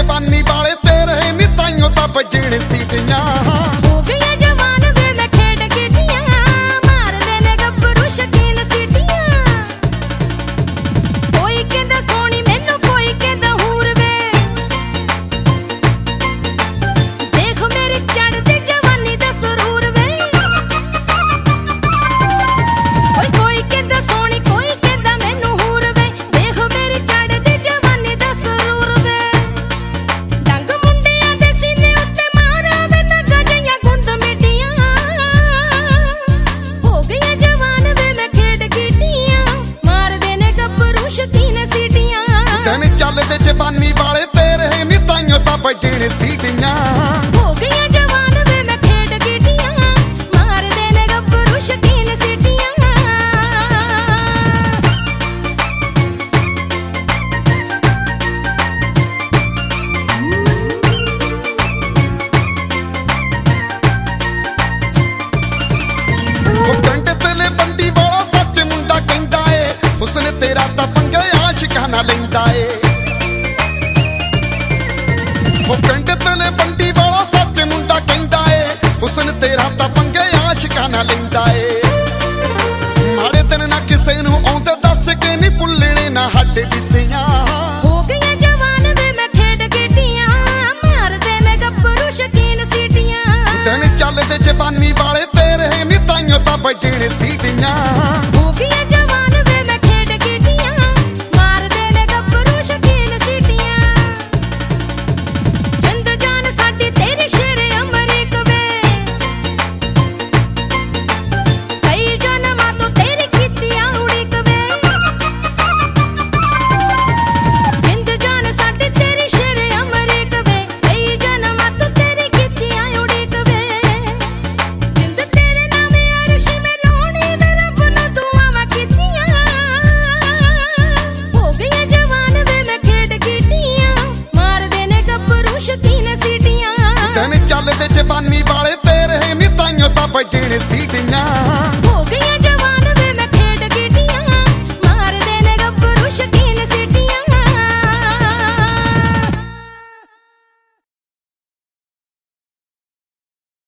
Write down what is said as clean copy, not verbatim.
ਜਵਾਨੀ ਵਾਲੇ ਤੇਰੇ ਨੀ ਤਾਈਓ ਤਾਂ ਵੱਜਣ ਸੀਟੀਆਂ। ਹੋ ਗਈਆਂ ਜਵਾਨ ਵੇ ਮੈਂ ਖੇਡ ਗਿੱਟੀਆਂ, ਮਾਰਦੇ ਨੇ ਗੱਭਰੂ ਸ਼ਕੀਨ ਸੀਟੀਆਂ। ਕੋਈ ਕਹਿੰਦਾ ਸੋਹਣੀ ਮੈਨੂੰ, ਕੋਈ ਕਹਿੰਦਾ ਹੂਰ ਵੇ, ਦੇਖ ਮੇਰੀ ਚੜ੍ਹਦੀ ਜਵਾਨੀ ਦਾ ਸਰੂਰ ਵੇ। ਕੋਈ ਕਹਿੰਦਾ ਸੋਹਣੀ, ਕੋਈ ਕਹਿੰਦਾ ਮੈਨੂੰ ਹੂਰ ਵੇ, ਦੇਖ ਮੇਰੀ ਚੜ੍ਹਦੀ ਜਵਾਨੀ ਦਾ ਸਰੂਰ ਵੇ। ਡੰਗ ਮੁੰਡਿਆਂ ਦੇ ਸੀਨੇ ਉੱਤੇ ਮਾਰਾਂ ਵੇ ਨੱਕ ਜਿਹੀਆਂ ਗੁੰਦ ਮਿੱਟੀਆਂ। ਹੋ ਗਈਆਂ ਜਵਾਨ ਵੇ ਮੈਂ ਖੇਡ ਗਿੱਟੀਆਂ, ਮਾਰਦੇ ਨੇ ਗੱਭਰੂ ਸ਼ਕੀਨ ਸੀਟੀਆਂ। ਦਿਨ ਚੱਲਦੇ ਜਵਾਨੀ ਵਾਲੇ ਤੇਰੇ ਨੀ ਤਾਈਓ ਤਾਂ ਵੱਜਣ ਸੀਟੀਆਂ। ਹੋ ਗਈਆਂ ਜਵਾਨ ਵੇ ਮੈਂ ਖੇਡ ਗਿੱਟੀਆਂ, ਮਾਰਦੇ ਨੇ ਗੱਭਰੂ ਸ਼ਕੀਨ ਸੀਟੀਆਂ। ਉਹ ਪਿੰਡ ਤੇਲੇ ਬੰਡੀ ਵਾਲਾ ਸੱਚ ਮੁੰਡਾ ਕਹਿੰਦਾ ਏ, ਹੁਸਨ ਤੇਰਾ ਤਾਂ ਪੰਗੇ ਆਸ਼ਿਕਾਂ ਨਾਲ ਲੈਂਦਾ ਏ। ਉਹ ਪਿੰਡ ਤੇਲੇ ਬੰਡੀ ਵਾਲਾ ਸੱਚ ਮੁੰਡਾ ਕਹਿੰਦਾ ਏ, ਹੁਸਨ ਤੇਰਾ ਤਾਂ ਪੰਗੇ ਆਸ਼ਿਕਾਂ ਨਾਲ ਲੈਂਦਾ ਏ। ਮਾੜੇ ਦਿਨ ਨਾ ਕਿਸੇ ਨੂੰ ਆਉਂਦੇ ਦੱਸ ਕੇ ਨੀ ਭੁੱਲਣੇ ਨਾ ਸਾਡੇ ਵੀ